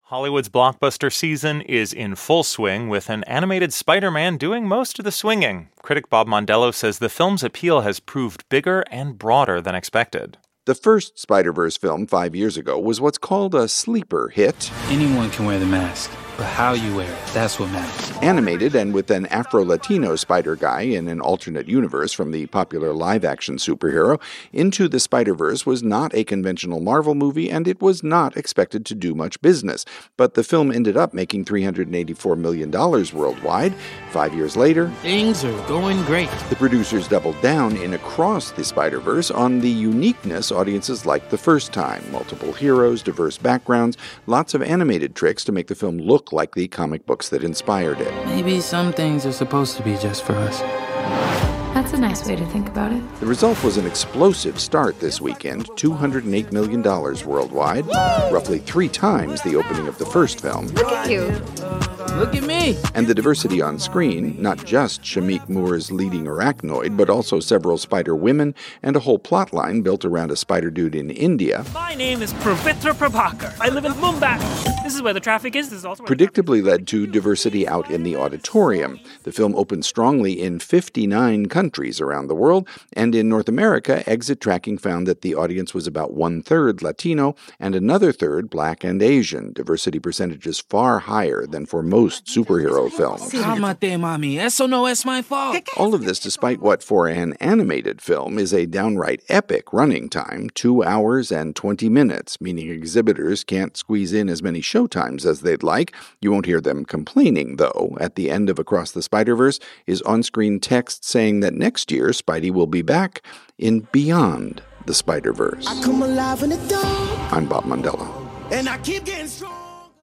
Hollywood's blockbuster season is in full swing, with an animated Spider-Man doing most of the swinging. Critic Bob Mondello says the film's appeal has proved bigger and broader than expected. The first Spider-Verse film 5 years ago was what's called a sleeper hit. Anyone can wear the mask, but how you wear it, that's what matters. Animated and with an Afro-Latino spider guy in an alternate universe from the popular live-action superhero, Into the Spider-Verse was not a conventional Marvel movie, and it was not expected to do much business. But the film ended up making $384 million worldwide. 5 years later, Things are going great. the producers doubled down in Across the Spider-Verse on the uniqueness audiences liked the first time. Multiple heroes, diverse backgrounds, lots of animated tricks to make the film look like the comic books that inspired it. Maybe some things are supposed to be just for us. That's a nice way to think about it. The result was an explosive start this weekend, $208 million worldwide, roughly 3 times the opening of the first film. Look at you. Look at me. And the diversity on screen, not just Shamik Moore's leading arachnoid, but also several spider women and a whole plotline built around a spider dude in India. My name is Pravitra Prabhakar. I live in Mumbai. This is where the traffic is. This is also where Predictably led to diversity out in the auditorium. The film opened strongly in 59 countries around the world, and in North America, exit tracking found that the audience was about 1/3 Latino and another third Black and Asian, diversity percentages far higher than for most superhero films. Calmate, mami. Eso no es my fault. All of this despite what for an animated film is a downright epic running time, 2 hours and 20 minutes, meaning exhibitors can't squeeze in as many showtimes as they'd like. You won't hear them complaining, though. At the end of Across the Spider-Verse is on-screen text saying that next year Spidey will be back in Beyond the Spider-Verse. I come alive in the dark, I'm Bob Mondello. and I keep getting stronger.